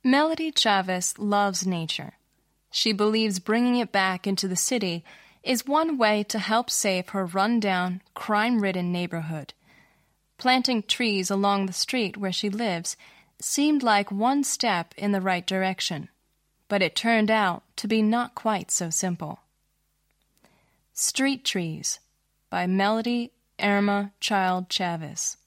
Melody Chavez loves nature. She believes bringing it back into the city is one way to help save her run-down, crime-ridden neighborhood. Planting trees along the street where she lives seemed like one step in the right direction, but it turned out to be not quite so simple. Street Trees by Melody Irma Child Chavez.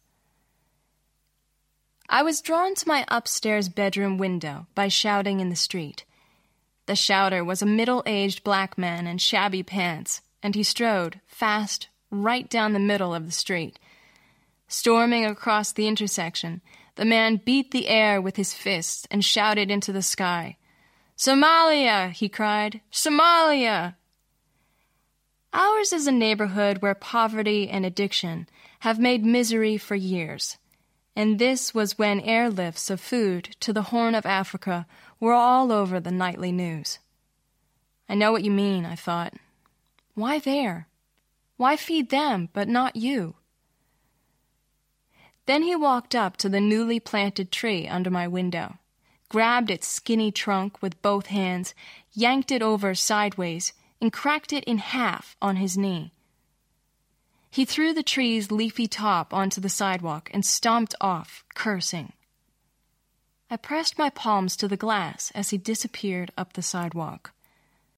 I was drawn to my upstairs bedroom window by shouting in the street. The shouter was a middle-aged black man in shabby pants, and he strode, fast, right down the middle of the street. Storming across the intersection, the man beat the air with his fists and shouted into the sky. "Somalia!" he cried. "Somalia!" Ours is a neighborhood where poverty and addiction have made misery for years, and this was when airlifts of food to the Horn of Africa were all over the nightly news. I know what you mean, I thought. Why there? Why feed them, but not you? Then he walked up to the newly planted tree under my window, grabbed its skinny trunk with both hands, yanked it over sideways, and cracked it in half on his knee. He threw the tree's leafy top onto the sidewalk and stomped off, cursing. I pressed my palms to the glass as he disappeared up the sidewalk.